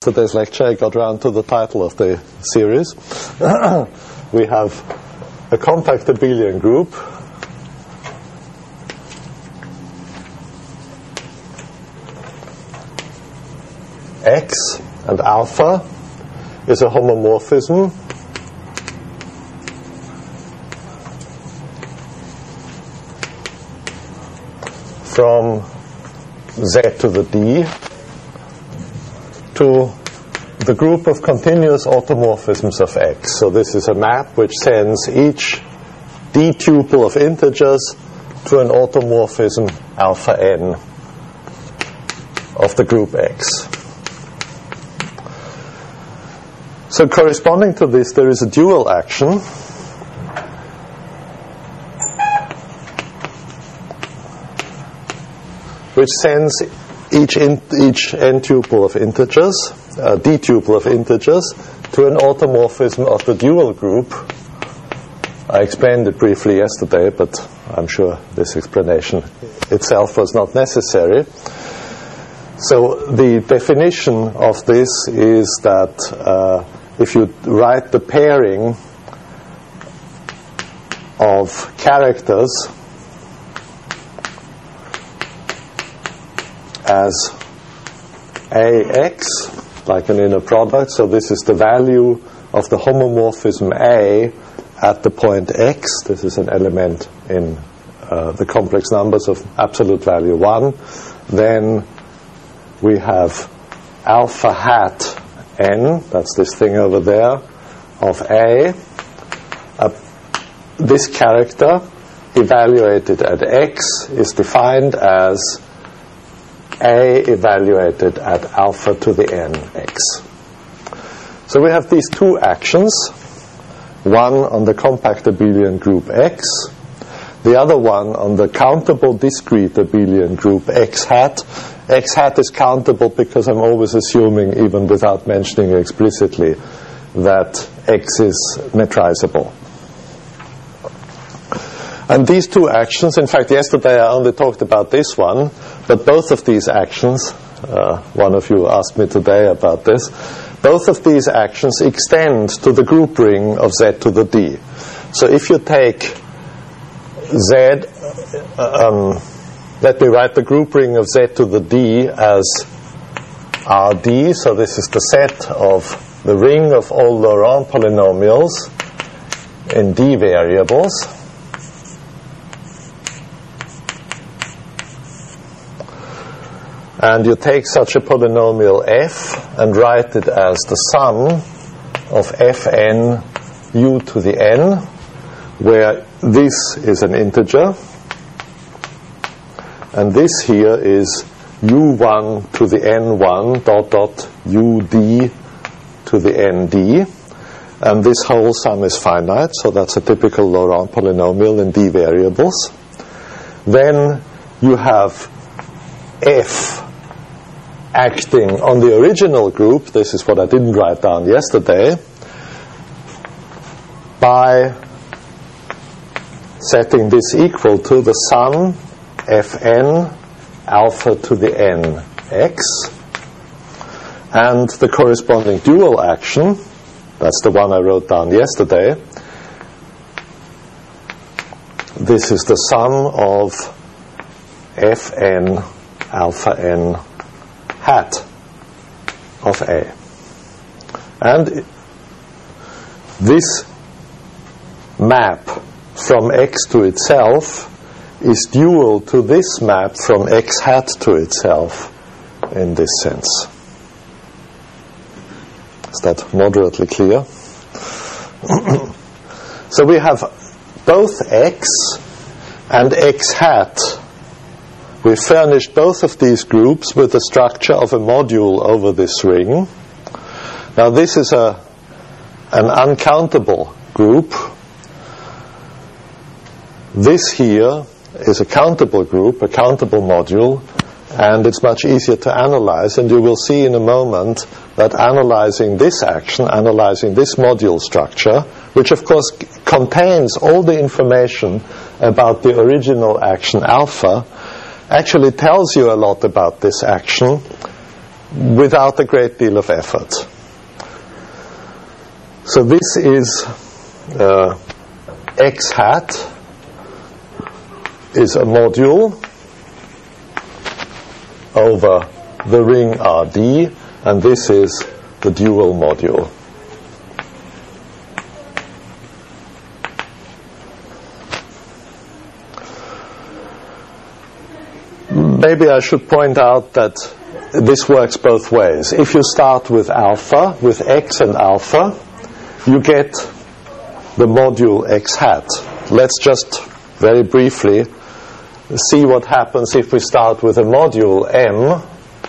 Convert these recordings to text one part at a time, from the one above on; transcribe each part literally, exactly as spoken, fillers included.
yesterday's lecture, I got around to the title of the series. We have a compact abelian group X and alpha is a homomorphism from Z to the D to the group of continuous automorphisms of X. So this is a map which sends each D tuple of integers to an automorphism alpha n of the group X. So corresponding to this, there is a dual action which sends each in, each n tuple of integers, uh, d tuple of integers, to an automorphism of the dual group. I explained it briefly yesterday, but I'm sure this explanation itself was not necessary. So the definition of this is that uh, if you write the pairing of characters as A X, like an inner product, so this is the value of the homomorphism A at the point X. This is an element in uh, the complex numbers of absolute value one. Then we have alpha hat n, that's this thing over there, of A. Uh, this character evaluated at X is defined as A evaluated at alpha to the n X. So we have these two actions, one on the compact abelian group X, the other one on the countable discrete abelian group X hat. X hat is countable because I'm always assuming, even without mentioning explicitly, that X is metrizable. And these two actions, in fact, yesterday I only talked about this one, but both of these actions, uh, one of you asked me today about this, both of these actions extend to the group ring of Z to the D. So if you take Z, um, let me write the group ring of Z to the D as R D, so this is the set of the ring of all Laurent polynomials in D variables. And you take such a polynomial f and write it as the sum of fn u to the n, where this is an integer, and this here is u one to the n one dot dot ud to the nd, and this whole sum is finite, so that's a typical Laurent polynomial in D variables. Then you have f acting on the original group, this is what I didn't write down yesterday, by setting this equal to the sum fn alpha to the n x, and the corresponding dual action, that's the one I wrote down yesterday, this is the sum of fn alpha n hat of A. And this map from X to itself is dual to this map from X hat to itself in this sense. Is that moderately clear? So we have both X and X hat. We furnished both of these groups with the structure of a module over this ring. Now this is a an uncountable group. This here is a countable group, a countable module, and it's much easier to analyze, and you will see in a moment that analyzing this action, analyzing this module structure, which of course c- contains all the information about the original action alpha, actually tells you a lot about this action without a great deal of effort. So this is uh, X hat is a module over the ring R D, and this is the dual module. Maybe I should point out that this works both ways. If you start with alpha, with X and alpha, you get the module X hat. Let's just very briefly see what happens if we start with a module M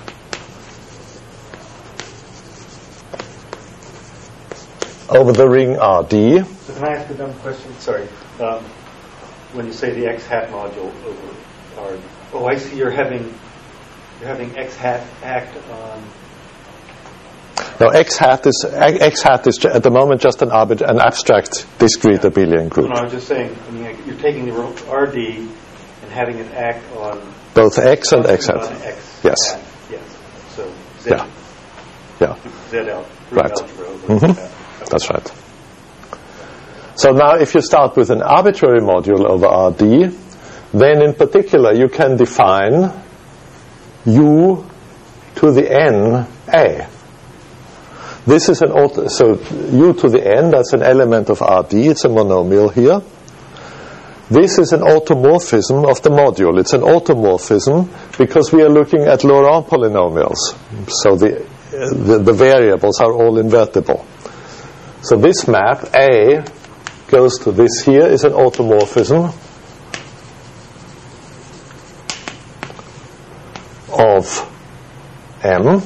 over the ring R D. So can I ask a dumb question? Sorry. Um, when you say the X hat module over R D, oh, I see. You're having you're having X hat act on. No, X hat is X hat is at the moment just an arbit, an abstract discrete yeah. abelian group. No, no, I was just saying. I mean, you're taking the R D and having it act on both X and X hat. X yes. Hat. Yes. So Z. Yeah. Yeah. Z out. Right. Mm-hmm. Okay. That's right. So now, if you start with an arbitrary module over R D, then in particular you can define U to the N A. This is an auto, so U to the N, that's an element of R D, it's a monomial here. This is an automorphism of the module. It's an automorphism because we are looking at Laurent polynomials. So the, the, the variables are all invertible. So this map, A, goes to this here, is an automorphism of M.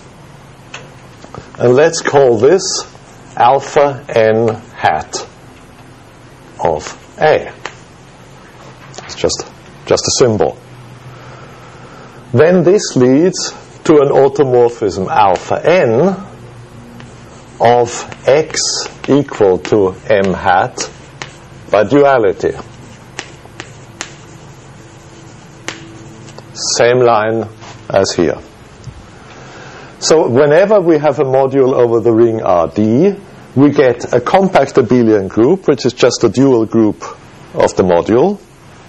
And let's call this alpha n hat of A. It's just, just a symbol. Then this leads to an automorphism alpha n of X equal to M hat by duality. Same line as here. So whenever we have a module over the ring R D, we get a compact abelian group, which is just a dual group of the module.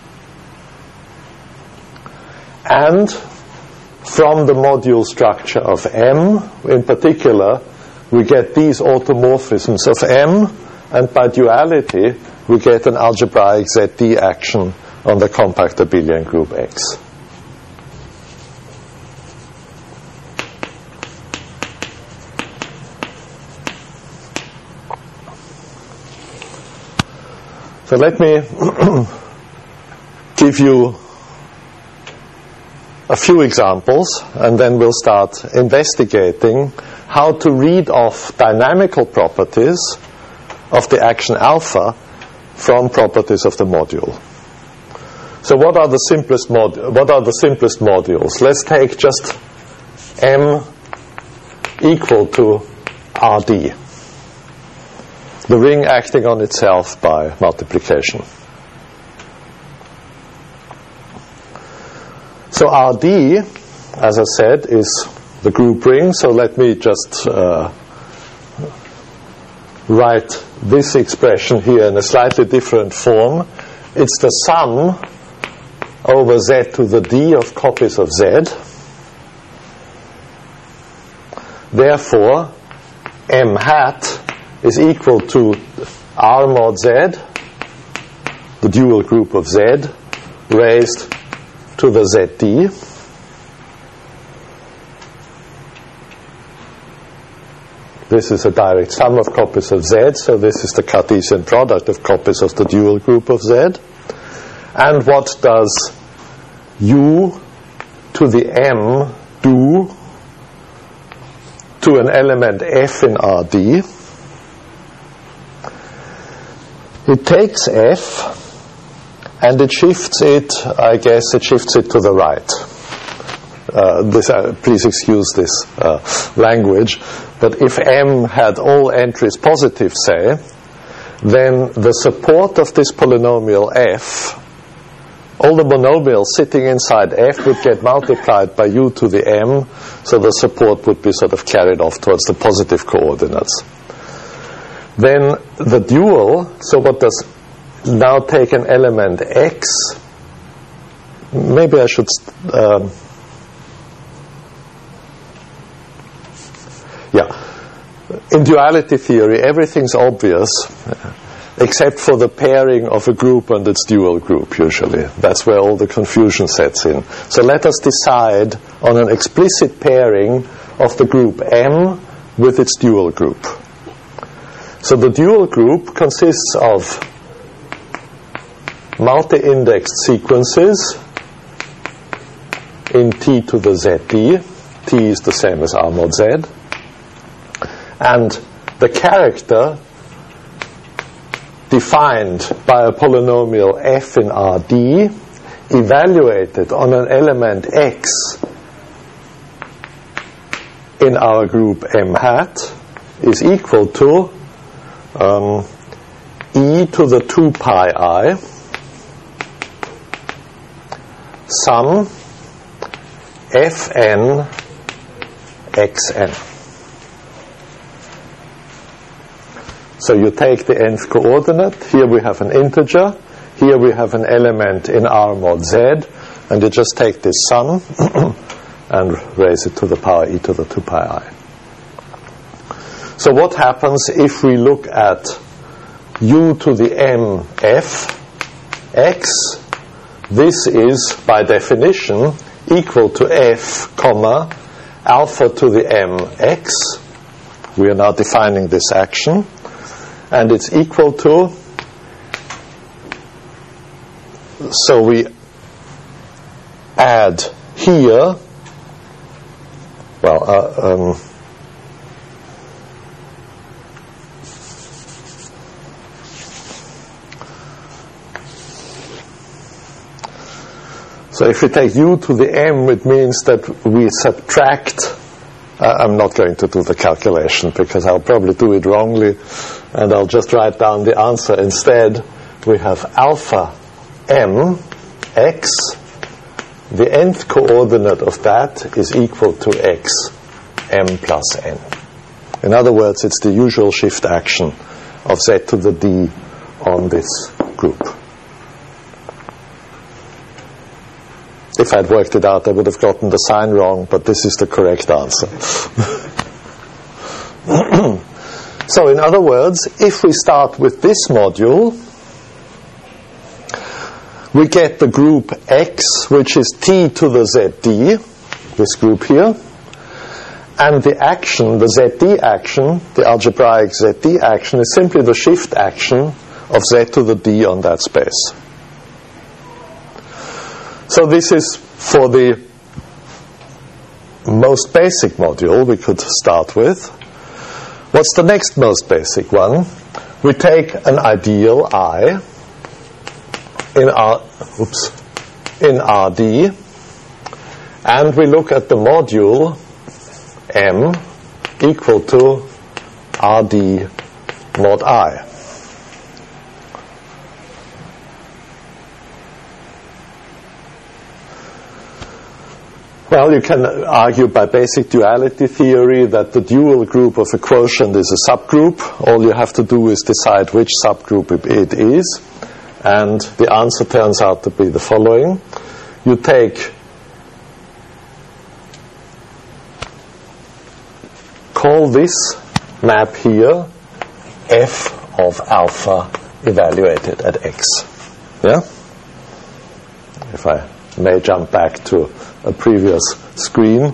And from the module structure of M, in particular, we get these automorphisms of M, and by duality, we get an algebraic Z D action on the compact abelian group X. So let me give you a few examples, and then we'll start investigating how to read off dynamical properties of the action alpha from properties of the module. So what are the simplest mod what are the simplest modules? Let's take just M equal to R D. The ring acting on itself by multiplication. So R D, as I said, is the group ring. So let me just uh, write this expression here in a slightly different form. It's the sum over Z to the D of copies of Z. Therefore, M hat is equal to R mod Z, the dual group of Z, raised to the Z D. This is a direct sum of copies of Z, so this is the Cartesian product of copies of the dual group of Z. And what does U to the M do to an element F in R D? It takes F and it shifts it, I guess it shifts it to the right. Uh, this, uh, please excuse this uh, language, but if M had all entries positive, say, then the support of this polynomial F all the monomials sitting inside F would get multiplied by u to the m, so the support would be sort of carried off towards the positive coordinates. Then the dual, so what does, now take an element x, maybe I should, um, yeah, in duality theory everything's obvious except for the pairing of a group and its dual group usually. That's where all the confusion sets in. So let us decide on an explicit pairing of the group M with its dual group. So the dual group consists of multi-indexed sequences in T to the Z D. T is the same as R mod Z. And the character defined by a polynomial f in R D evaluated on an element x in our group M hat is equal to um, e to the two pi I sum fn xn. So you take the nth coordinate, here we have an integer, here we have an element in R mod Z, and you just take this sum and raise it to the power e to the two pi I. So what happens if we look at u to the m f x? This is, by definition, equal to f, comma, alpha to the m x. We are now defining this action. And it's equal to, so we add here, well, uh, um, so if we take u to the m, it means that we subtract. Uh, I'm not going to do the calculation because I'll probably do it wrongly, and I'll just write down the answer instead. We have alpha m x. The nth coordinate of that is equal to x m plus n. In other words, it's the usual shift action of z to the d on this group. If I'd worked it out, I would have gotten the sign wrong, but this is the correct answer. So in other words, if we start with this module, we get the group X, which is T to the Z D, this group here, and the action, the Z D action, the algebraic Z D action, is simply the shift action of Z to the D on that space. So this is for the most basic module we could start with. What's the next most basic one? We take an ideal I in R, oops, in R D, and we look at the module M equal to R D mod I. Well, you can argue by basic duality theory that the dual group of a quotient is a subgroup. All you have to do is decide which subgroup it is, and the answer turns out to be the following. You take, call this map here f of alpha evaluated at x. Yeah? If I may jump back to a previous screen.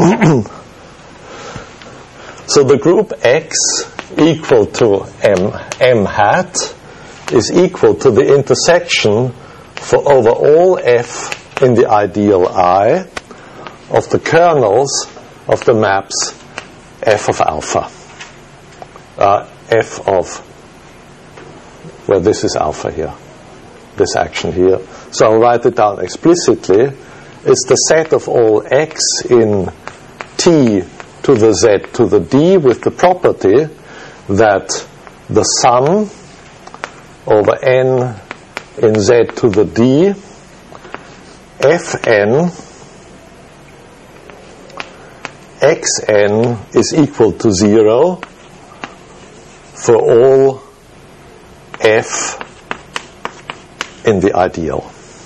So the group X equal to M, M hat is equal to the intersection for over all F in the ideal I of the kernels of the maps F of alpha. Uh, F of, well, this is alpha here, this action here. So I'll write it down explicitly. It's the set of all x in T to the Z to the D with the property that the sum over n in Z to the D Fn xn is equal to zero for all f in the ideal.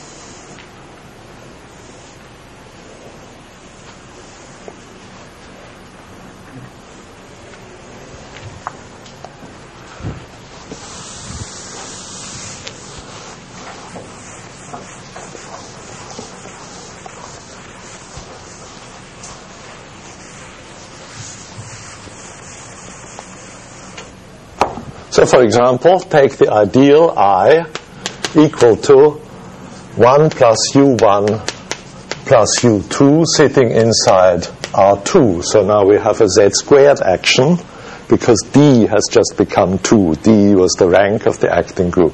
So, for example, take the ideal I equal to one plus u one plus u two sitting inside R two. So now we have a z squared action because D has just become two. D was the rank of the acting group.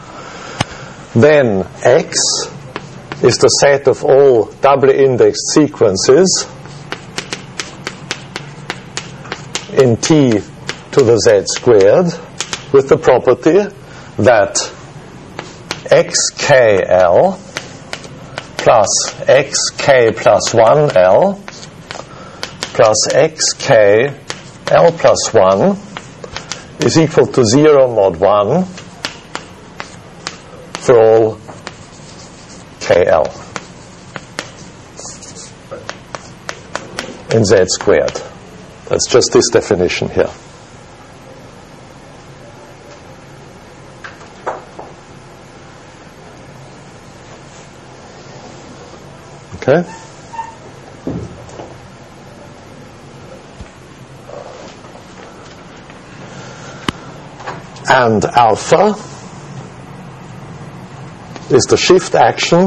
Then X is the set of all doubly indexed sequences in T to the z squared, with the property that xkl plus xk plus one l plus xkl plus one is equal to zero mod one for all kl in z squared. That's just this definition here. Okay. And alpha is the shift action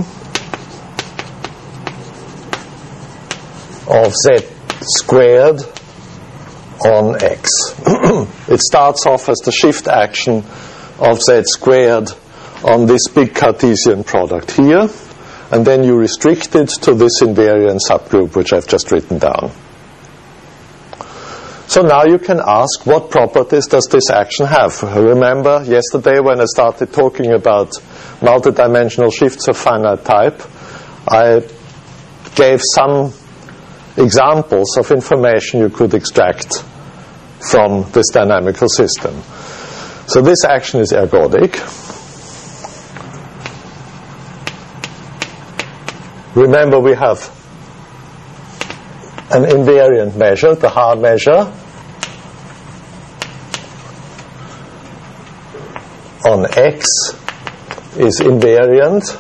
of z squared on x. It starts off as the shift action of z squared on this big Cartesian product here, and then you restrict it to this invariant subgroup which I've just written down. So now you can ask, what properties does this action have? Remember yesterday when I started talking about multidimensional shifts of finite type, I gave some examples of information you could extract from this dynamical system. So this action is ergodic. Remember, we have an invariant measure, the hard measure, on x is invariant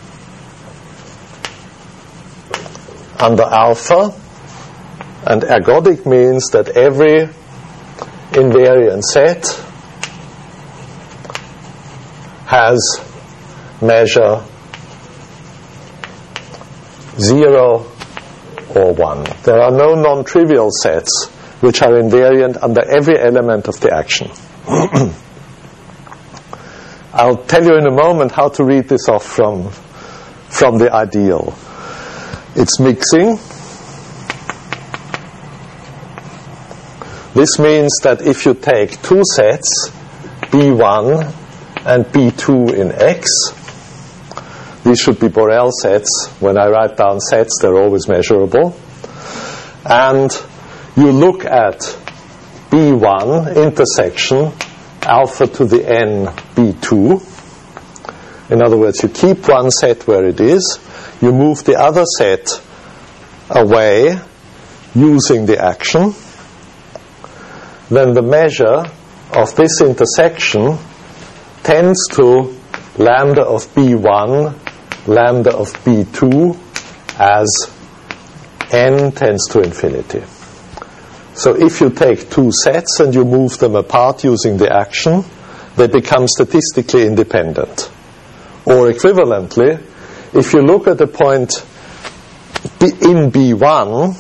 under alpha, and ergodic means that every invariant set has measure zero or one. There are no non-trivial sets which are invariant under every element of the action. I'll tell you in a moment how to read this off from, from the ideal. It's mixing. This means that if you take two sets, B one and B two in X, these should be Borel sets. When I write down sets, they're always measurable. And you look at B one intersection alpha to the n B two. In other words, you keep one set where it is, you move the other set away using the action, then the measure of this intersection tends to lambda of B one, lambda of B two as n tends to infinity. So if you take two sets and you move them apart using the action, they become statistically independent. Or equivalently, if you look at the point in B one,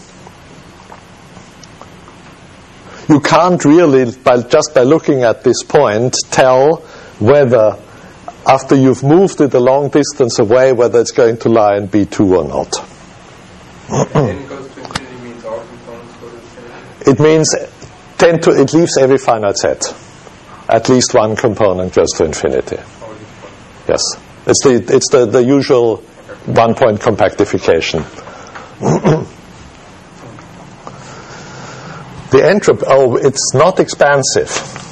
you can't really, by, just by looking at this point, tell whether, after you've moved it a long distance away, whether it's going to lie in B two or not. N goes to infinity means all components go to infinity? It means tend to, it leaves every finite set. At least one component goes to infinity. Yes. It's the, it's the, the usual one-point compactification. The entropy, oh, it's not expansive.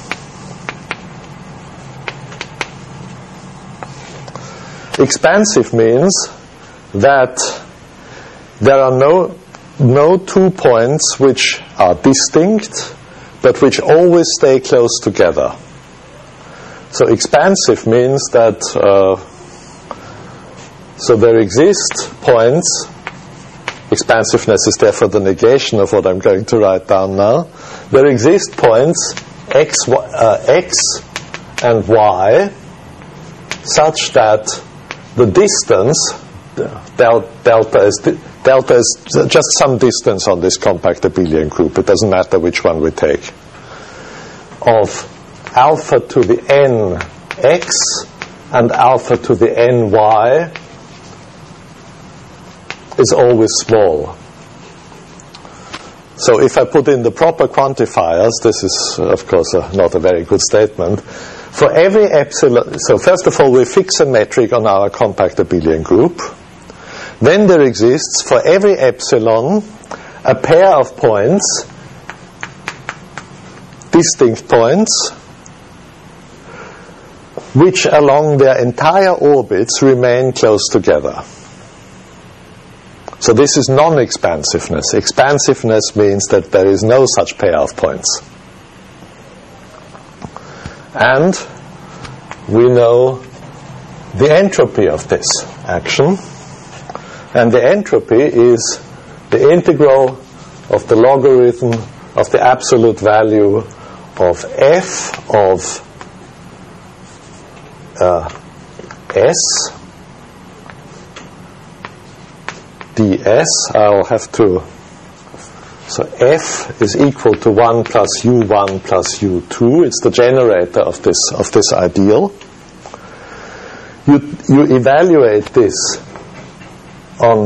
Expansive means that there are no, no two points which are distinct, but which always stay close together. So expansive means that uh, so there exist points. Expansiveness is therefore the negation of what I'm going to write down now. There exist points x, uh, x and y such that the distance del delta is delta is just some distance on this compact abelian group. It doesn't matter which one we take. Of alpha to the n x and alpha to the n y is always small. So if I put in the proper quantifiers, this is of course a, not a very good statement. For every epsilon, so first of all we fix a metric on our compact abelian group. Then there exists for every epsilon a pair of points, distinct points, which along their entire orbits remain close together. So this is non-expansiveness. Expansiveness means that there is no such pair of points. And we know the entropy of this action. And the entropy is the integral of the logarithm of the absolute value of f of uh, s ds. I'll have to, so f is equal to one plus u one plus u two. It's the generator of this of this ideal. You you evaluate this on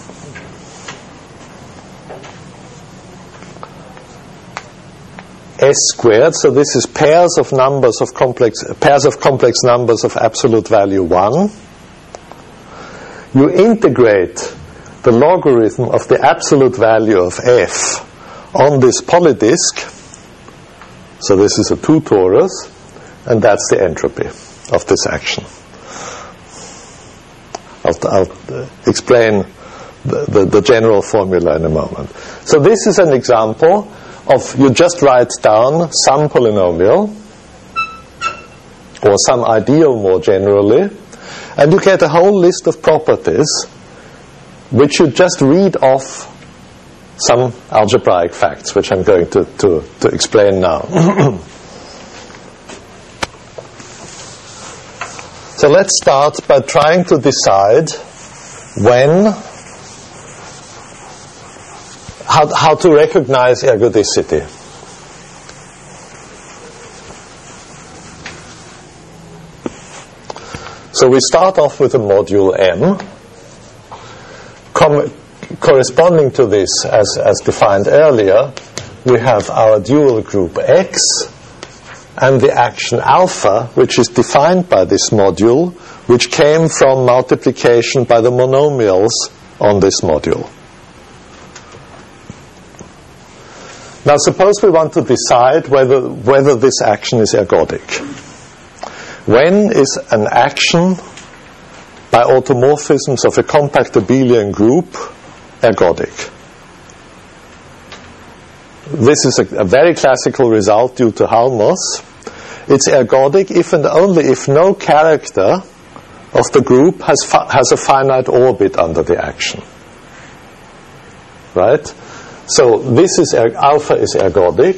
s squared. So this is pairs of numbers of complex pairs of complex numbers of absolute value one. You integrate the logarithm of the absolute value of f on this polydisk. So this is a two torus, and that's the entropy of this action. I'll, I'll explain the, the, the general formula in a moment. So this is an example of, you just write down some polynomial, or some ideal more generally, and you get a whole list of properties which you just read off some algebraic facts, which I'm going to, to, to explain now. So let's start by trying to decide when, how, how to recognize ergodicity. So we start off with a module M. Com corresponding to this, as, as defined earlier, we have our dual group X and the action alpha, which is defined by this module, which came from multiplication by the monomials on this module. Now suppose we want to decide whether, whether this action is ergodic. When is an action by automorphisms of a compact abelian group ergodic? This is a, a very classical result due to Halmos. It's ergodic if and only if no character of the group has, fi has a finite orbit under the action. Right? So this is er alpha is ergodic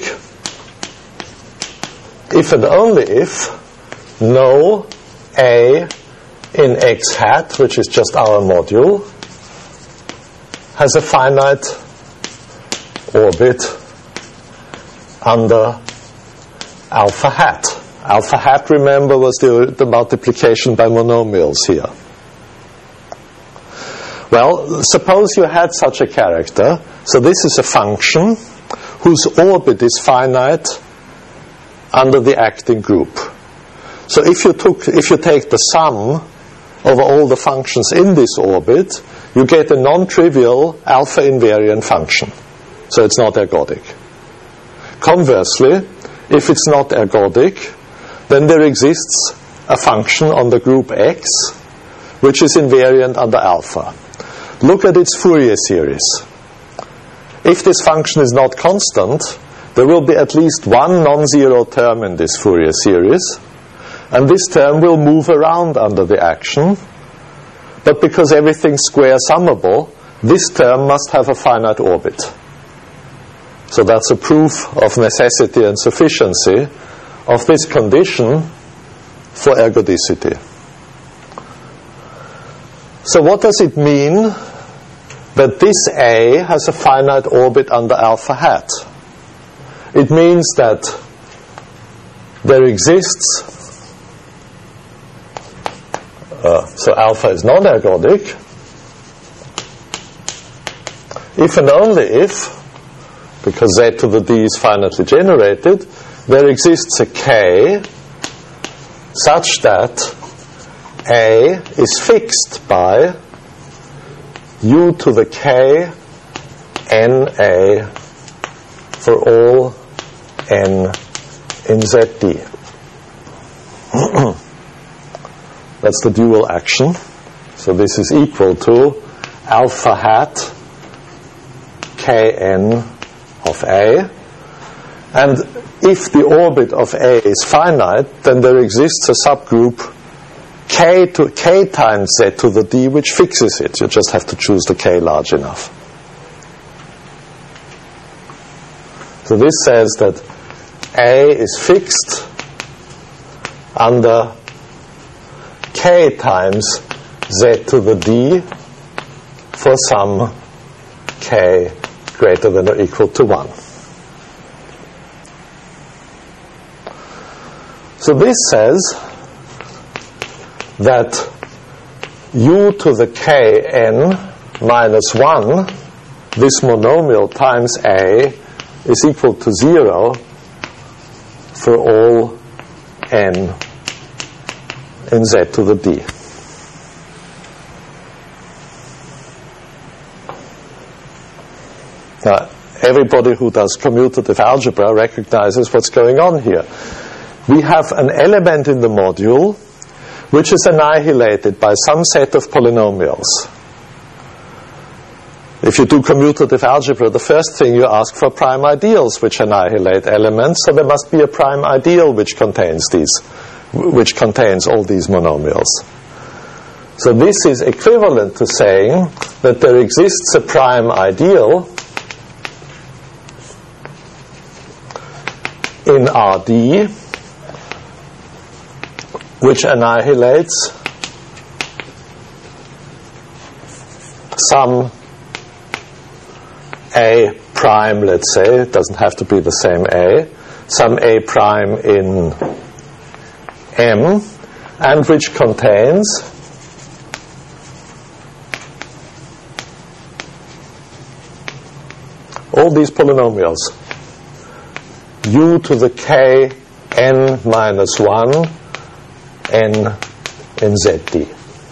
if and only if no A in x hat, which is just our module, has a finite orbit under alpha hat. Alpha hat, remember, was the, the multiplication by monomials here. Well, suppose you had such a character. So this is a function whose orbit is finite under the acting group. So if you took, if you take the sum over all the functions in this orbit, you get a non-trivial alpha invariant function. So it's not ergodic. Conversely, if it's not ergodic, then there exists a function on the group X which is invariant under alpha. Look at its Fourier series. If this function is not constant, there will be at least one non-zero term in this Fourier series, and this term will move around under the action, but because everything's square summable, this term must have a finite orbit. So that's a proof of necessity and sufficiency of this condition for ergodicity. So what does it mean that this A has a finite orbit under alpha hat? It means that there exists, uh, so alpha is non-ergodic, if and only if, because z to the d is finitely generated, there exists a k such that A is fixed by u to the k n A for all n in zd. That's the dual action. So this is equal to alpha hat kn of A. And if the orbit of A is finite, then there exists a subgroup k to k times z to the d which fixes it. You just have to choose the k large enough. So this says that A is fixed under k times z to the d for some k greater than or equal to one. So this says that u to the k n minus one, this monomial times A, is equal to zero for all n in z to the d. Now, everybody who does commutative algebra recognizes what's going on here. We have an element in the module which is annihilated by some set of polynomials. If you do commutative algebra, the first thing you ask for prime ideals which annihilate elements, so there must be a prime ideal which contains these, which contains all these monomials. So this is equivalent to saying that there exists a prime ideal in R D which annihilates some A prime, let's say, it doesn't have to be the same A, some A prime in M, and which contains all these polynomials. U to the k n minus one n in zd.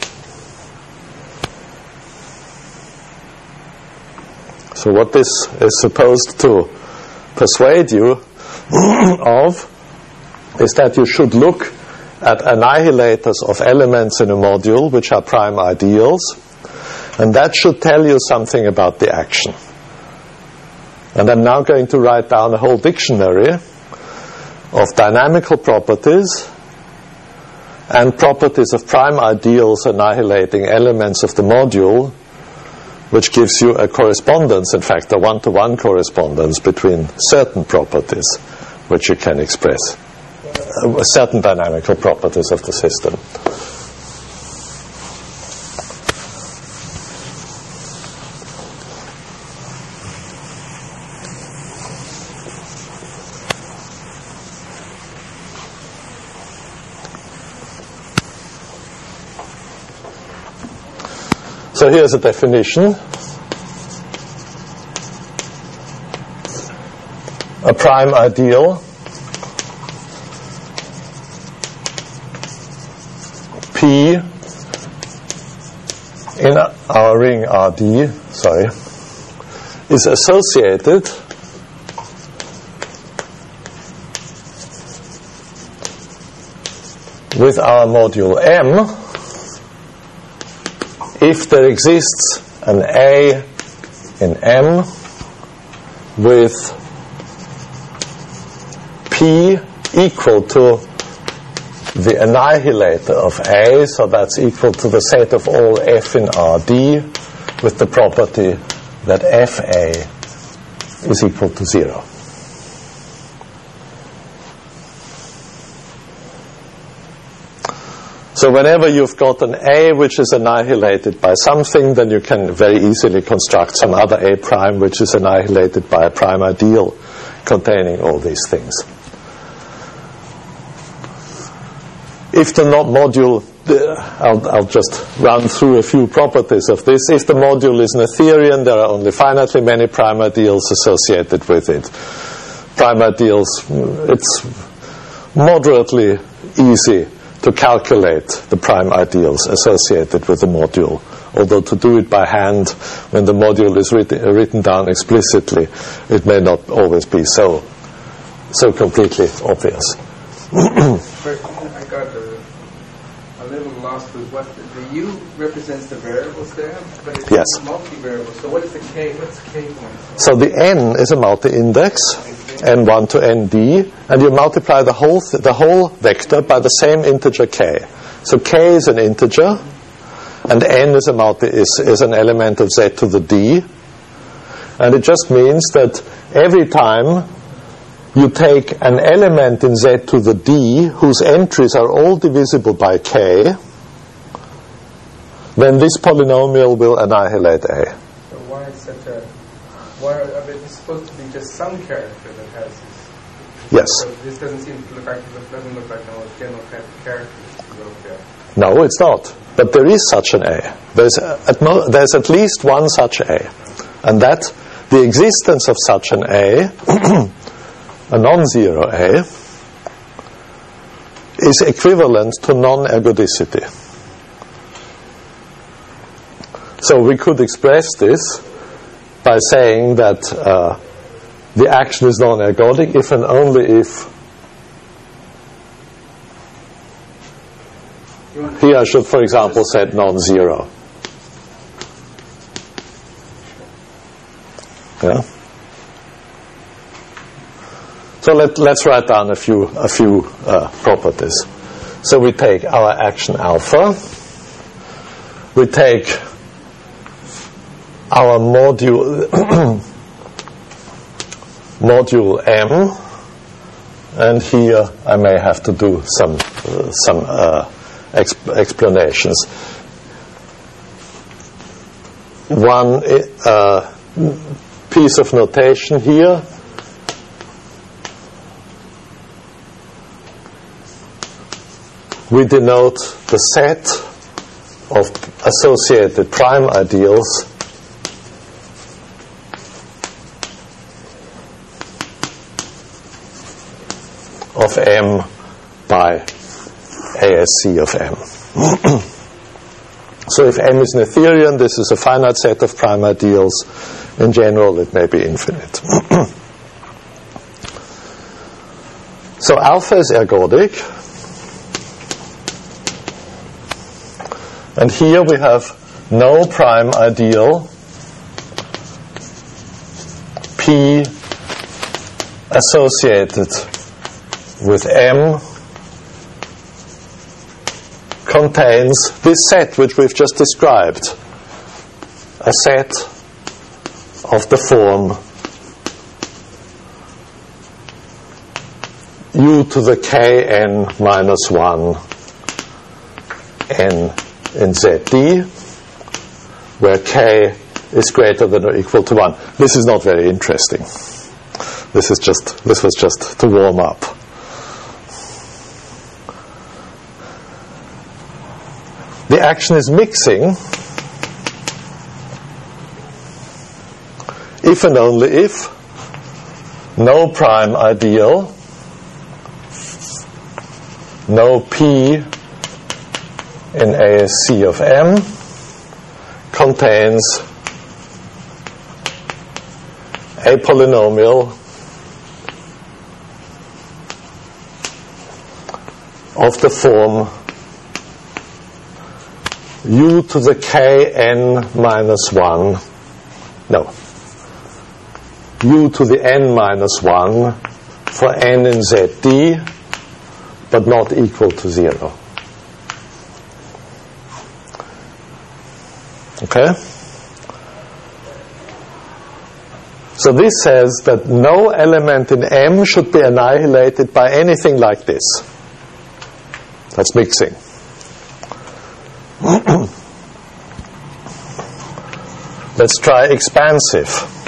So what this is supposed to persuade you of is that you should look at annihilators of elements in a module which are prime ideals, and that should tell you something about the action. And I'm now going to write down a whole dictionary of dynamical properties and properties of prime ideals annihilating elements of the module, which gives you a correspondence, in fact, a one-to-one correspondence between certain properties which you can express, uh, certain dynamical properties of the system. So here's a definition. A prime ideal P our ring R D, sorry, is associated with our module M if there exists an A in M with P equal to the annihilator of A, so that's equal to the set of all F in R D with the property that F A is equal to zero. So whenever you've got an A which is annihilated by something, then you can very easily construct some other A prime which is annihilated by a prime ideal containing all these things. If the not module, I'll, I'll just run through a few properties of this. If the module is Noetherian, there are only finitely many prime ideals associated with it. Prime ideals, it's moderately easy to calculate the prime ideals associated with the module. Although to do it by hand, when the module is writ- written down explicitly, it may not always be so, so completely obvious. I got a, a little lost with what the, the U represents the variables there, but it's yes. multi-variable. So what is the K? What's K point? So the N is a multi-index, N one to N D, and you multiply the whole th- the whole vector by the same integer K. So K is an integer, and N is a multi is, is an element of Z to the D, and it just means that every time you take an element in Z to the D whose entries are all divisible by K, then this polynomial will annihilate A. So why is such a... Why, I mean, it's supposed to be just some character that has this. Yes. So this doesn't seem to look like, it doesn't look like a general type of character to go there. No, it's not. But there is such an A. There's, a, at mo- there's at least one such A. And that the existence of such an A, a non-zero A, is equivalent to non-ergodicity. So we could express this by saying that uh, the action is non-ergodic if and only if. Here I should, for example, set non-zero. Yeah. So let, let's write down a few a few uh, properties. So we take our action alpha. We take our module module M, and here I may have to do some uh, some uh, exp- explanations. One uh, piece of notation here. We denote the set of associated prime ideals of M by A S C of M. So if M is Noetherian, this is a finite set of prime ideals. In general, it may be infinite. So alpha is ergodic. And here we have no prime ideal P associated with M contains this set which we've just described, a set of the form u to the kn minus one n in Z D, where k is greater than or equal to one. This is not very interesting. This is just this was just to warm up. The action is mixing if and only if no prime ideal, no P in A S C of M contains a polynomial of the form u to the kn minus one, no, u to the n minus one for n in zd, but not equal to zero. Okay? So this says that no element in M should be annihilated by anything like this. That's mixing. Let's try expansive.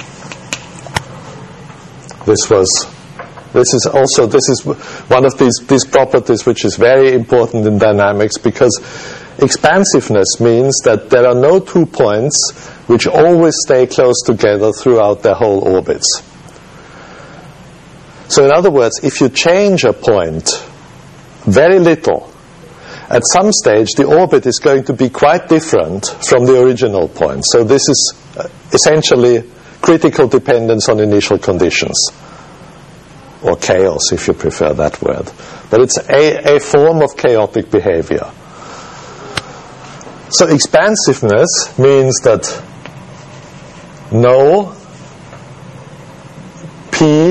This was, this is also, this is one of these, these properties which is very important in dynamics, because expansiveness means that there are no two points which always stay close together throughout their whole orbits. So in other words, if you change a point very little, at some stage the orbit is going to be quite different from the original point. So this is essentially critical dependence on initial conditions, or chaos if you prefer that word. But it's a, a form of chaotic behavior. So expansiveness means that no P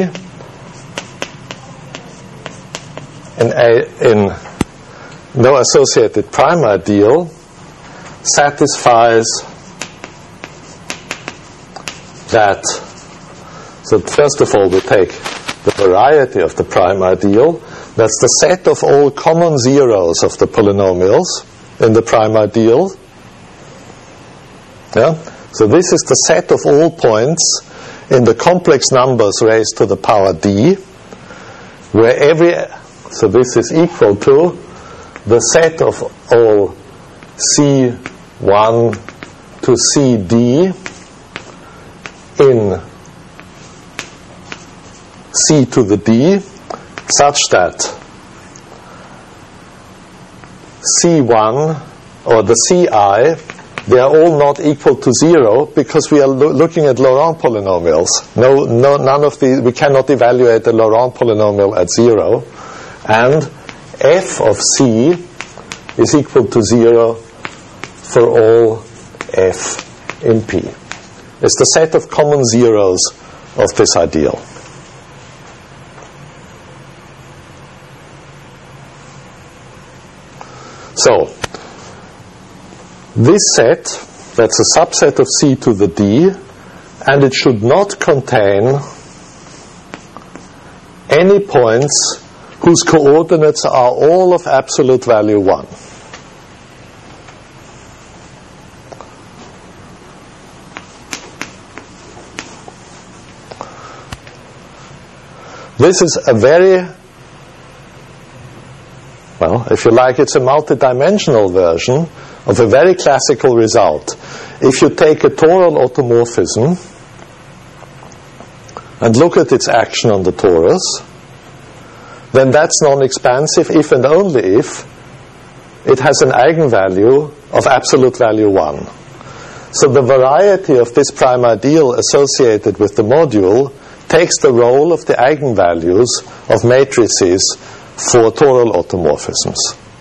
in, a, in no associated prime ideal satisfies that. So first of all, we take the variety of the prime ideal. That's the set of all common zeros of the polynomials in the prime ideal. Yeah? So this is the set of all points in the complex numbers raised to the power d, where every, so this is equal to the set of all C one to C D in C to the D, such that C one or the C I, they are all not equal to zero, because we are lo- looking at Laurent polynomials. No, no, none of these, we cannot evaluate the Laurent polynomial at zero, and f of C is equal to zero for all f in P. It's the set of common zeros of this ideal. So, this set, that's a subset of C to the D, and it should not contain any points whose coordinates are all of absolute value one. This is a very, well, if you like, it's a multidimensional version of a very classical result. If you take a toral automorphism and look at its action on the torus, then that's non-expansive if and only if it has an eigenvalue of absolute value one. So the variety of this prime ideal associated with the module takes the role of the eigenvalues of matrices for toral automorphisms.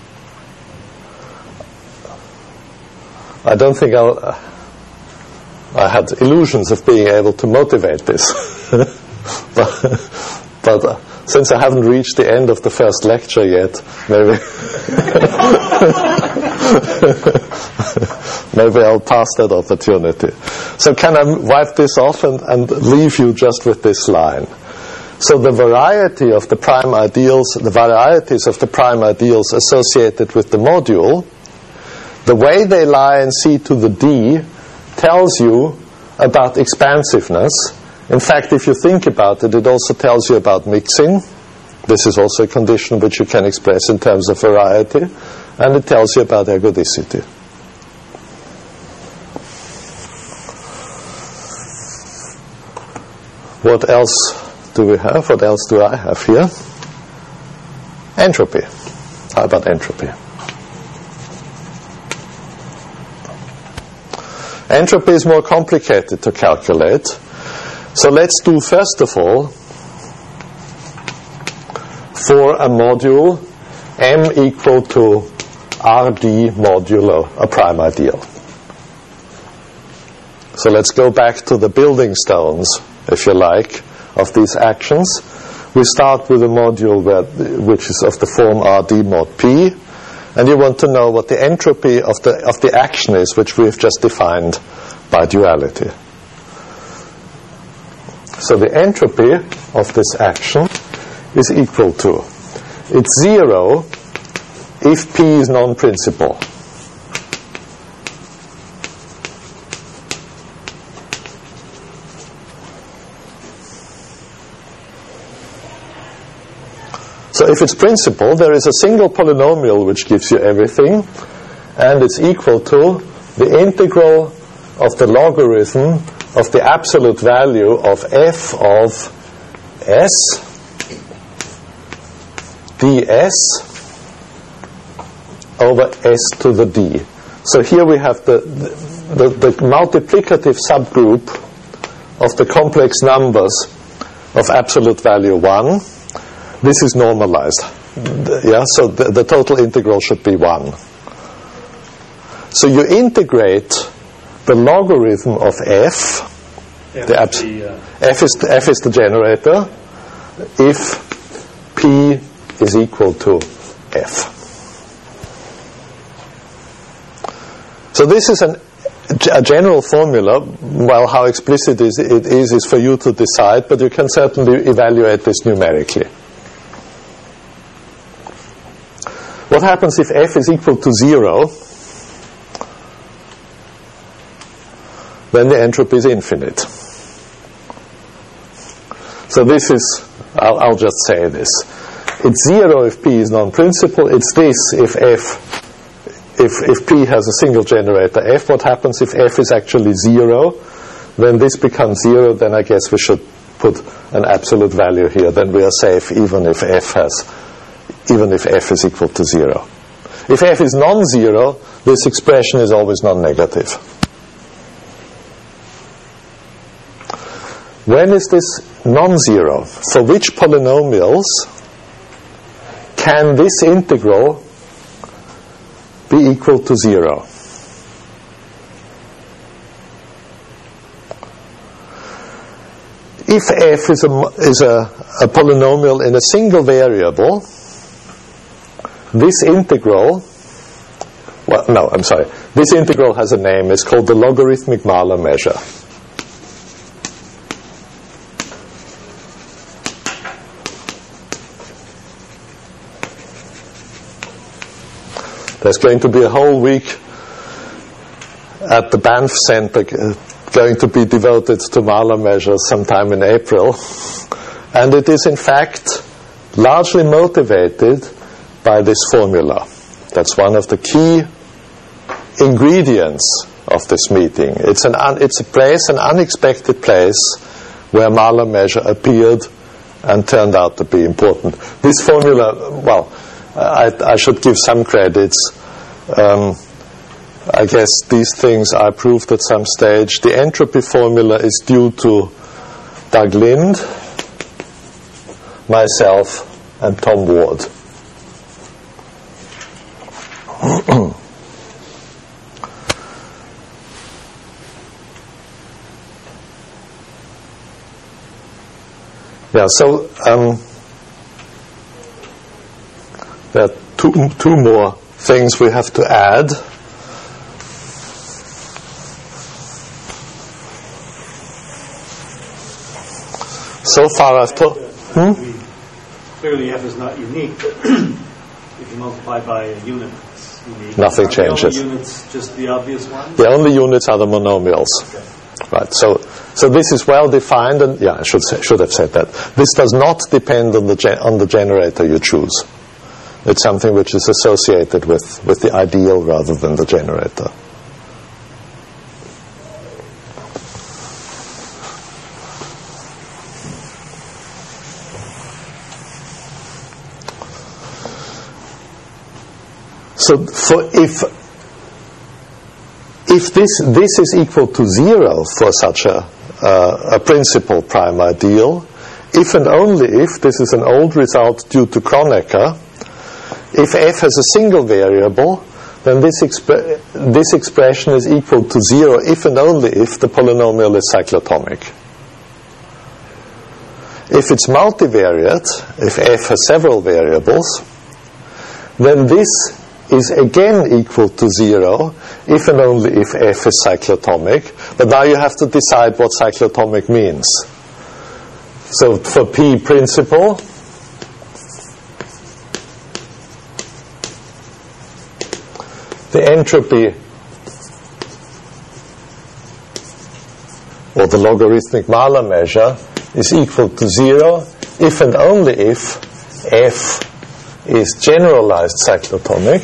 I don't think I'll, I had illusions of being able to motivate this. but but uh, since I haven't reached the end of the first lecture yet, maybe maybe I'll pass that opportunity. So can I wipe this off and, and leave you just with this line? So the variety of the prime ideals, the varieties of the prime ideals associated with the module, the way they lie in C to the D tells you about expansiveness. In fact, if you think about it, it also tells you about mixing. This is also a condition which you can express in terms of variety. And it tells you about ergodicity. What else do we have? What else do I have here? Entropy. How about entropy? Entropy is more complicated to calculate. So let's do, first of all, for a module M equal to R D modulo a prime ideal. So let's go back to the building stones, if you like, of these actions. We start with a module where, which is of the form R D mod P, and you want to know what the entropy of the of the action is, which we have just defined by duality. So the entropy of this action is equal to, it's zero if P is non-principal. So if it's principal, there is a single polynomial which gives you everything, and it's equal to the integral of the logarithm of the absolute value of f of s ds over s to the d. So here we have the, the, the multiplicative subgroup of the complex numbers of absolute value one. This is normalized. Yeah, so the, the total integral should be one. So you integrate the logarithm of f. F, the abs- the, uh, f, is the, f is the generator if P is equal to f. So this is an, a general formula. Well, how explicit is it is is for you to decide, but you can certainly evaluate this numerically. What happens if f is equal to zero? Then the entropy is infinite. So this is, I'll, I'll just say this. It's zero if P is non-principal. It's this if f, if, if P has a single generator f. What happens if f is actually zero? When this becomes zero, then I guess we should put an absolute value here. Then we are safe even if f has even if f is equal to zero. If f is non-zero, this expression is always non-negative. When is this non-zero? For which polynomials can this integral be equal to zero? If f is a, is a, a polynomial in a single variable, this integral, well, no, I'm sorry. This integral has a name. It's called the logarithmic Mahler measure. There's going to be a whole week at the Banff Center uh, going to be devoted to Mahler measures sometime in April. And it is, in fact, largely motivated by this formula. That's one of the key ingredients of this meeting. It's an un, it's a place, an unexpected place, where Mahler measure appeared and turned out to be important. This formula, well, I, I should give some credits. Um, I guess these things are proved at some stage. The entropy formula is due to Doug Lind, myself, and Tom Ward. Yeah, so um, there are two, two more things we have to add. So far I've told... Hmm? Clearly f is not unique, but if you multiply by a unit, it's unique. Nothing are changes. The only units just the obvious ones? The only units are the monomials. Okay. Right, so so this is well defined, and yeah, I should say, should have said that. This does not depend on the ge- on the generator you choose. It's something which is associated with, with the ideal rather than the generator. So for if if this this is equal to zero for such a uh, a principal prime ideal, if and only if, this is an old result due to Kronecker, if f has a single variable, then this expre this expression is equal to zero if and only if the polynomial is cyclotomic. If it's multivariate, if f has several variables, then this is again equal to zero if and only if f is cyclotomic. But now you have to decide what cyclotomic means. So for P principal, the entropy or the logarithmic Mahler measure is equal to zero if and only if f is generalized cyclotomic,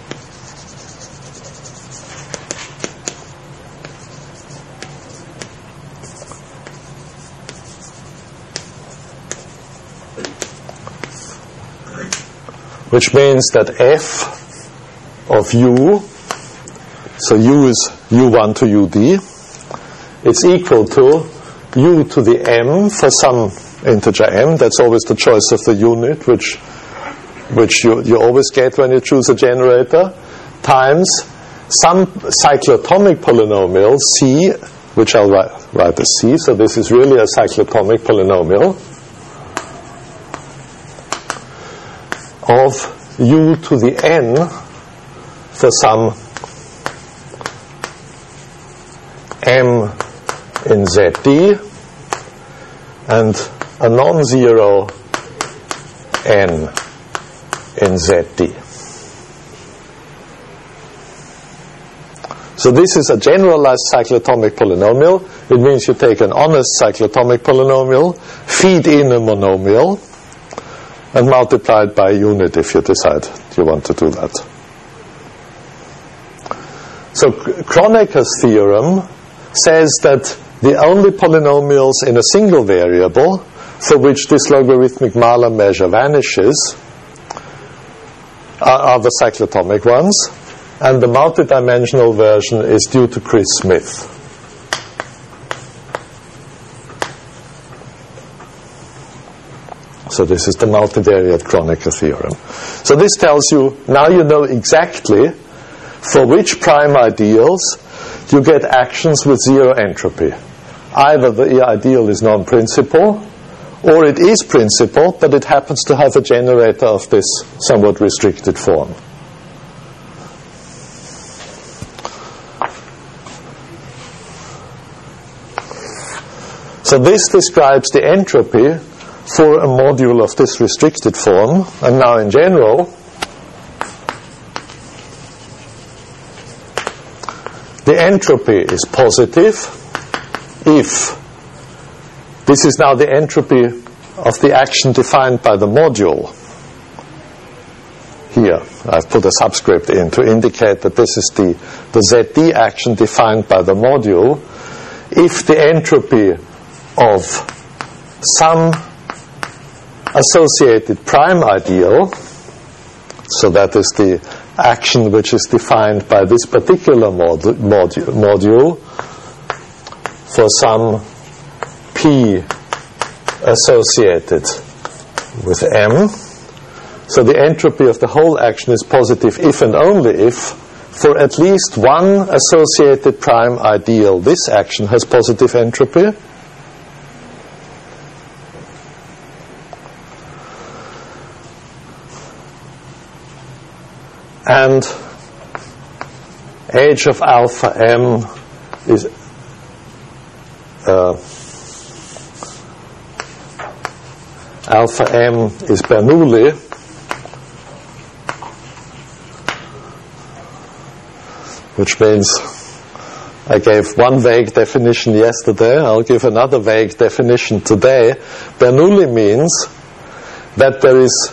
which means that f of u, so u is u one to ud, it's equal to u to the m for some integer m. That's always the choice of the unit, which which you, you always get when you choose a generator, times some cyclotomic polynomial, c, which I'll write, write as c, so this is really a cyclotomic polynomial, of u to the n for some m in zd, and a non-zero n in zd. So this is a generalized cyclotomic polynomial. It means you take an honest cyclotomic polynomial, feed in a monomial, and multiply it by a unit if you decide you want to do that. So Kronecker's theorem says that the only polynomials in a single variable for which this logarithmic Mahler measure vanishes are, are the cyclotomic ones, and the multidimensional version is due to Chris Smith. So this is the multivariate Kronecker theorem. So this tells you, now you know exactly for which prime ideals you get actions with zero entropy. Either the ideal is non-principal, or it is principal, but it happens to have a generator of this somewhat restricted form. So this describes the entropy for a module of this restricted form. And now in general, the entropy is positive if this is now the entropy of the action defined by the module. Here, I've put a subscript in to indicate that this is the, the Z D action defined by the module. If the entropy of some associated prime ideal, so that is the action which is defined by this particular modu modu module, for some P associated with M. So the entropy of the whole action is positive if and only if for at least one associated prime ideal this action has positive entropy. And H of alpha M is uh, alpha M is Bernoulli, which means I gave one vague definition yesterday, I'll give another vague definition today. Bernoulli means that there is,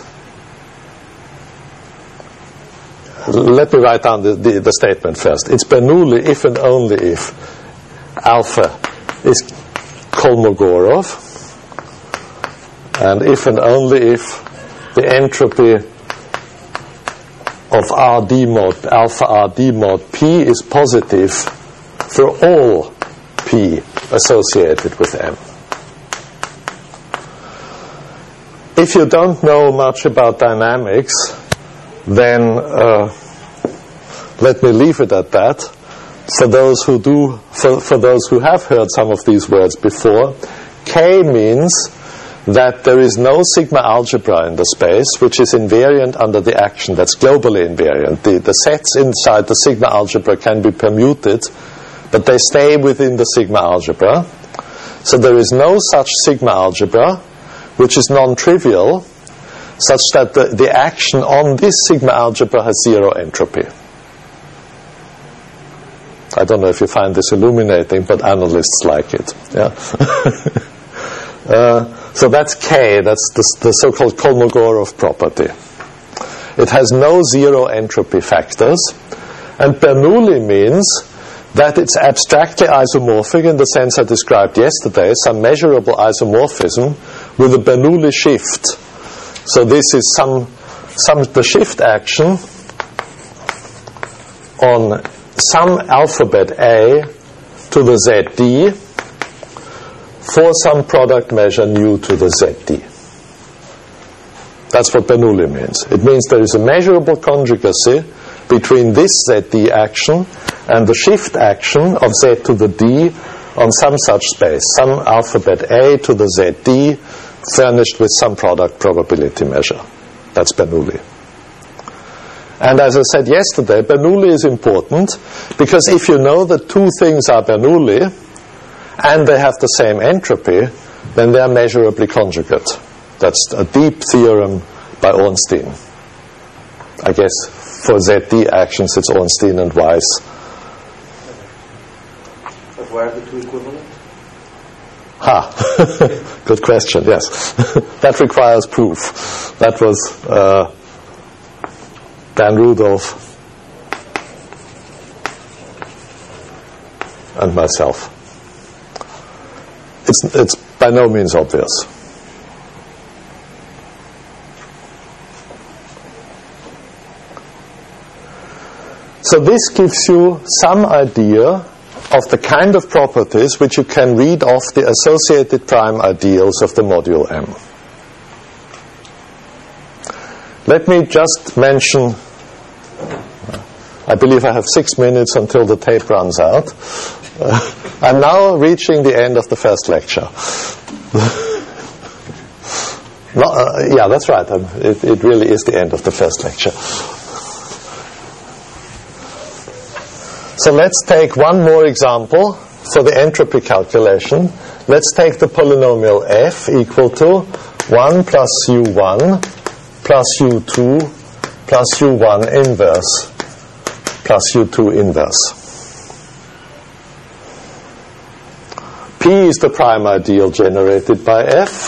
let me write down the, the, the statement first. It's Bernoulli if and only if alpha is Kolmogorov, and if and only if the entropy of R D mod, alpha R D mod P is positive for all P associated with M. If you don't know much about dynamics, then uh, let me leave it at that. For those who do, for, for those who have heard some of these words before, K means that there is no sigma algebra in the space which is invariant under the action, that's globally invariant. The, the sets inside the sigma algebra can be permuted, but they stay within the sigma algebra. So there is no such sigma algebra which is non-trivial, such that the, the action on this sigma algebra has zero entropy. I don't know if you find this illuminating, but analysts like it. Yeah. uh, so that's K, that's the, the so-called Kolmogorov property. It has no zero entropy factors, and Bernoulli means that it's abstractly isomorphic in the sense I described yesterday, some measurable isomorphism with a Bernoulli shift. So this is some, some the shift action on some alphabet A to the Z D for some product measure nu to the Z D. That's what Bernoulli means. It means there is a measurable conjugacy between this Z D action and the shift action of Z to the D on some such space, some alphabet A to the Z D furnished with some product probability measure. That's Bernoulli. And as I said yesterday, Bernoulli is important because if you know that two things are Bernoulli and they have the same entropy, then they are measurably conjugate. That's a deep theorem by Ornstein. I guess for Z D actions it's Ornstein and Weiss. But why are the two equivalent? Ha! Good question, yes. That requires proof. That was uh, Dan Rudolph and myself. It's, it's by no means obvious. So this gives you some idea of the kind of properties which you can read off the associated prime ideals of the module M. Let me just mention, I believe I have six minutes until the tape runs out. Uh, I'm now reaching the end of the first lecture. No, uh, yeah, that's right. It, it really is the end of the first lecture. So let's take one more example for the entropy calculation. Let's take the polynomial f equal to one plus u one plus u two plus u one inverse plus u two inverse. P is the prime ideal generated by f.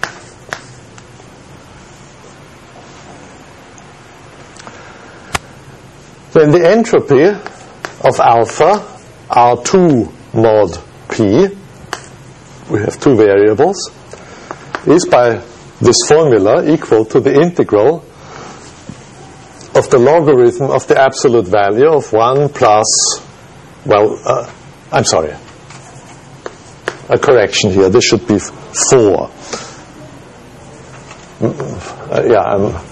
Then the entropy of alpha, R two mod P, we have two variables, is by this formula equal to the integral of the logarithm of the absolute value of one plus, well, uh, I'm sorry, a correction here, this should be four. Uh, yeah, I'm...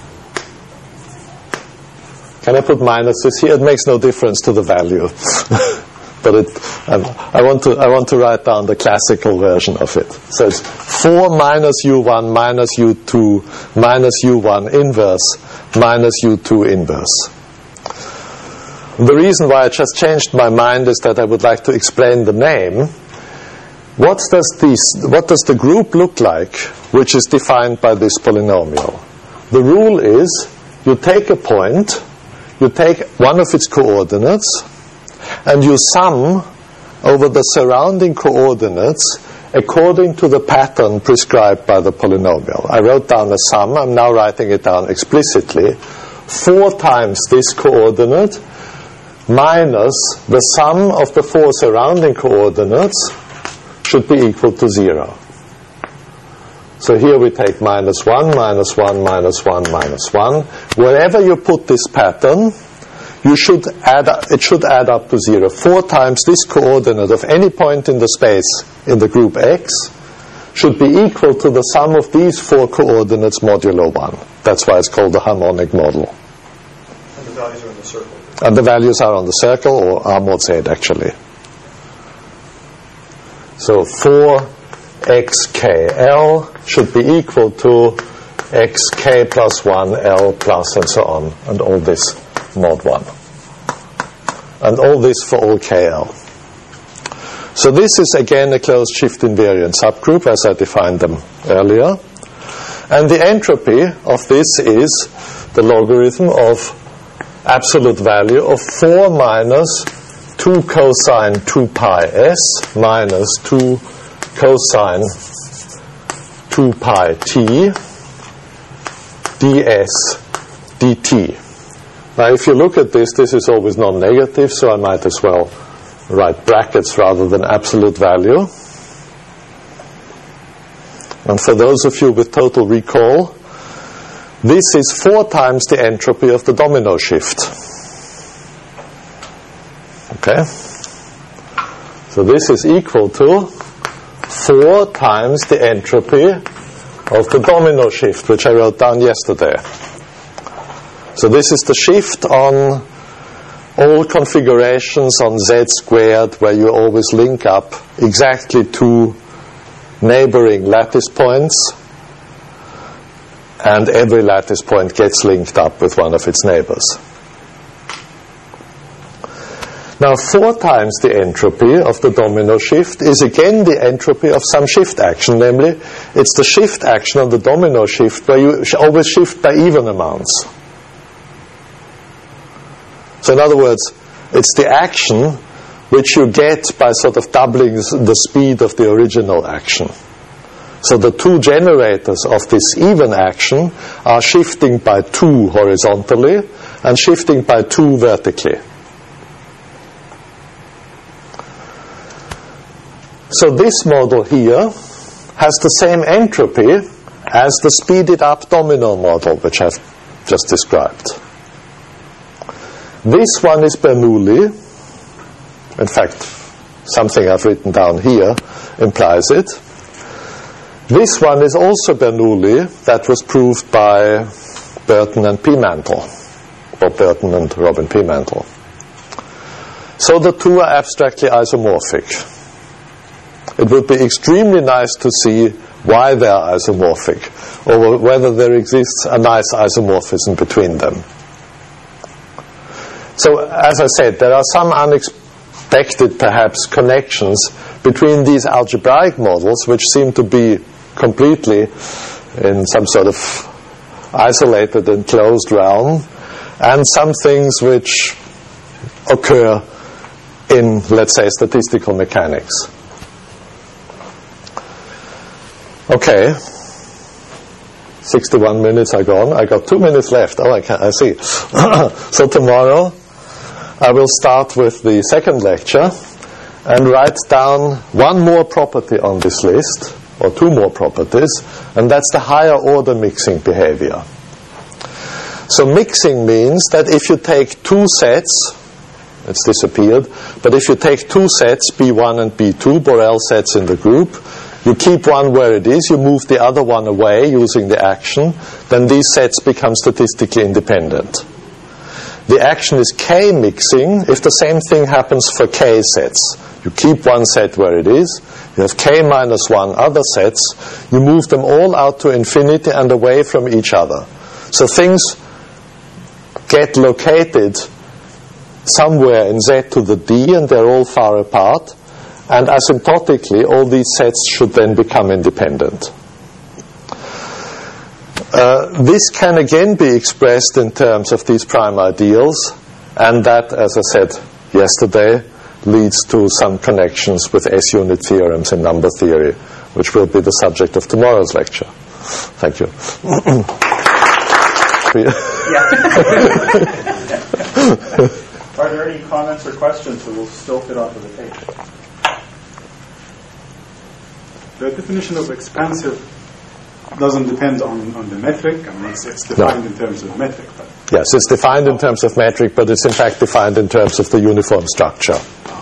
Can I put minuses here? It makes no difference to the value, but it, um, I want to I want to write down the classical version of it. So it's four minus u one minus u two minus u one inverse minus u two inverse. The reason why I just changed my mind is that I would like to explain the name. What does this? What does the group look like, which is defined by this polynomial? The rule is you take a point. You take one of its coordinates and you sum over the surrounding coordinates according to the pattern prescribed by the polynomial. I wrote down a sum. I'm now writing it down explicitly. Four times this coordinate minus the sum of the four surrounding coordinates should be equal to zero. So here we take minus one, minus one, minus one, minus one. Wherever you put this pattern, you should add up, it should add up to zero. Four times this coordinate of any point in the space in the group X should be equal to the sum of these four coordinates modulo one. That's why it's called the harmonic model. And the values are in the circle. And the values are on the circle, or R mod Z actually. So four X K L should be equal to X K plus one L plus and so on, and all this mod one. And all this for all K L. So this is again a closed shift invariant subgroup as I defined them earlier. And the entropy of this is the logarithm of absolute value of four minus two cosine two pi s minus two cosine two pi t ds dt. Now if you look at this, this is always non-negative, so I might as well write brackets rather than absolute value. And for those of you with total recall, this is four times the entropy of the domino shift. Okay? So this is equal to four times the entropy of the domino shift, which I wrote down yesterday. So this is the shift on all configurations on Z squared where you always link up exactly two neighboring lattice points, and every lattice point gets linked up with one of its neighbors. Now four times the entropy of the domino shift is again the entropy of some shift action, namely it's the shift action on the domino shift where you always shift by even amounts. So in other words, it's the action which you get by sort of doubling the speed of the original action. So the two generators of this even action are shifting by two horizontally and shifting by two vertically. So this model here has the same entropy as the speeded up domino model which I've just described. This one is Bernoulli. In fact, something I've written down here implies it. This one is also Bernoulli. That was proved by Burton and Pimentel, or Burton and Robin Pimentel. So the two are abstractly isomorphic. It would be extremely nice to see why they are isomorphic, or whether there exists a nice isomorphism between them. So, as I said, there are some unexpected, perhaps, connections between these algebraic models, which seem to be completely in some sort of isolated and closed realm, and some things which occur in, let's say, statistical mechanics. Okay. sixty-one minutes are gone. I got two minutes left. Oh, I, can, I see. So tomorrow I will start with the second lecture and write down one more property on this list, or two more properties, and that's the higher order mixing behavior. So mixing means that if you take two sets, it's disappeared, but if you take two sets, B one and B two, Borel sets in the group, you keep one where it is, you move the other one away using the action, then these sets become statistically independent. The action is K mixing if the same thing happens for K sets. You keep one set where it is, you have K minus one other sets, you move them all out to infinity and away from each other. So things get located somewhere in Z to the D and they're all far apart. And asymptotically, all these sets should then become independent. Uh, this can again be expressed in terms of these prime ideals, and that, as I said yesterday, leads to some connections with S-unit theorems in number theory, which will be the subject of tomorrow's lecture. Thank you. Are there any comments or questions that will still fit onto the page? The definition of expansive doesn't depend on, on the metric. I mean, it's, it's defined no. in terms of metric. But yes, it's defined in terms of metric, but it's in fact defined in terms of the uniform structure.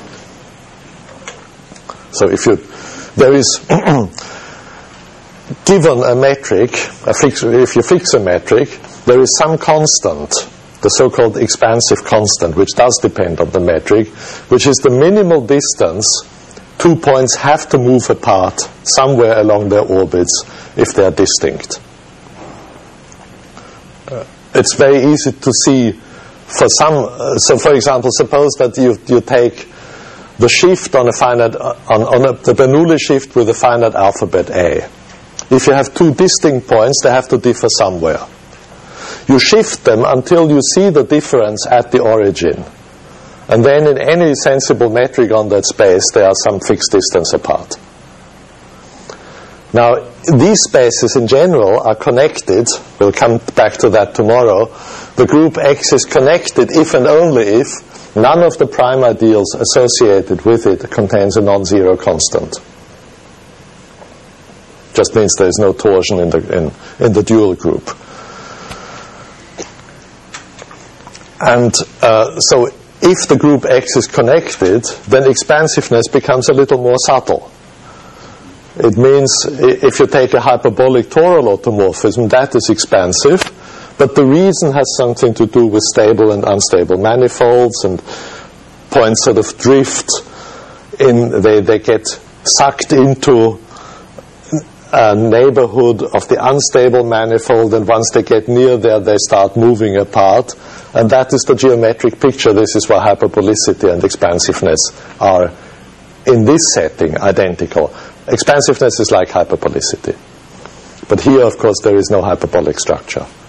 So if you, there is, given a metric, a fix, if you fix a metric, there is some constant, the so-called expansive constant, which does depend on the metric, which is the minimal distance two points have to move apart somewhere along their orbits if they are distinct. Uh, it's very easy to see for some, uh, so for example, suppose that you, you take the shift on a finite, on, on a, the Bernoulli shift with a finite alphabet A. If you have two distinct points, they have to differ somewhere. You shift them until you see the difference at the origin. And then in any sensible metric on that space, they are some fixed distance apart. Now, these spaces in general are connected. We'll come back to that tomorrow. The group X is connected if and only if none of the prime ideals associated with it contains a non-zero constant. Just means there is no torsion in the, in, in the dual group. And uh, so if the group X is connected, then expansiveness becomes a little more subtle. It means if you take a hyperbolic toral automorphism, that is expansive, but the reason has something to do with stable and unstable manifolds, and points sort of drift in, they, they get sucked into a neighborhood of the unstable manifold, and once they get near there, they start moving apart. And that is the geometric picture. This is where hyperbolicity and expansiveness are, in this setting, identical. Expansiveness is like hyperbolicity. But here, of course, there is no hyperbolic structure.